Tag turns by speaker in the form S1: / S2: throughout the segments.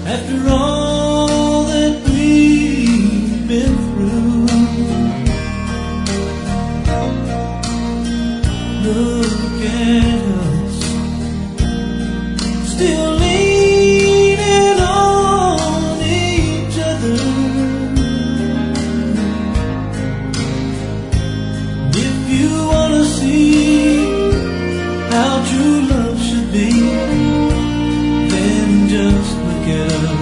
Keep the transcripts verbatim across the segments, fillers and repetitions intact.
S1: After all that we've been through, look at us, still leaning on each other. If you wanna see how true love should be, then just look at us.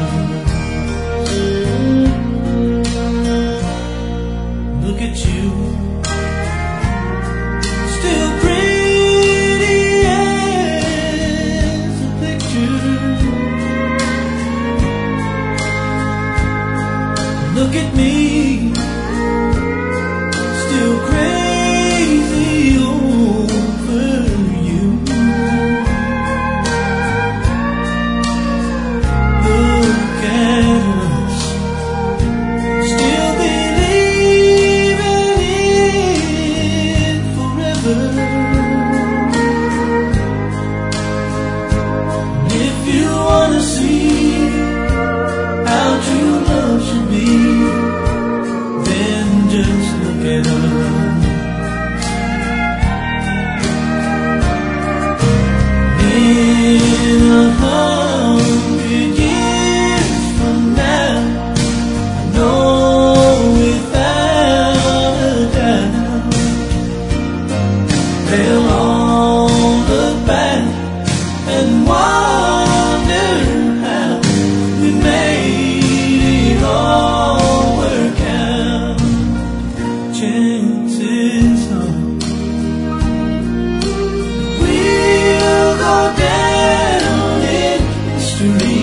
S1: Look at you, still pretty as a picture. Look at me, still crazy over you. Look at us, still believing in forever. If you wanna see how true love should be, then just look at us. In a hundred years from now, I know without a doubt, they'll all look back and wonder how we made it all work out. Chances are we'll go down in history.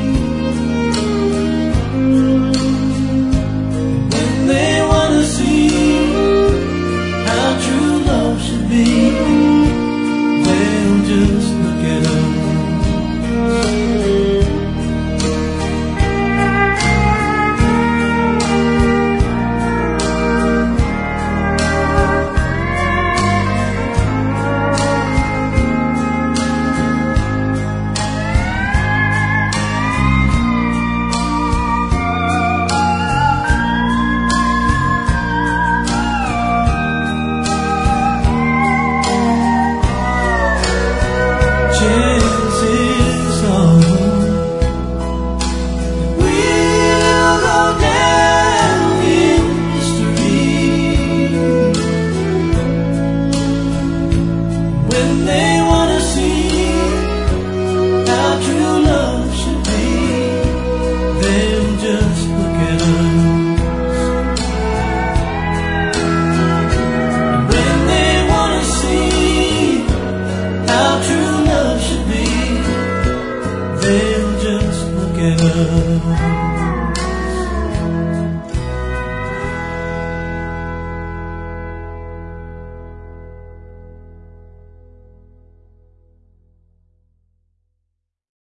S1: When they wanna see how true love should be, they'll just look at us. Chances are we'll go down in history. When they wanna see how true love should be, they'll just look at us. When they wanna see how true love should be, they'll just look at us.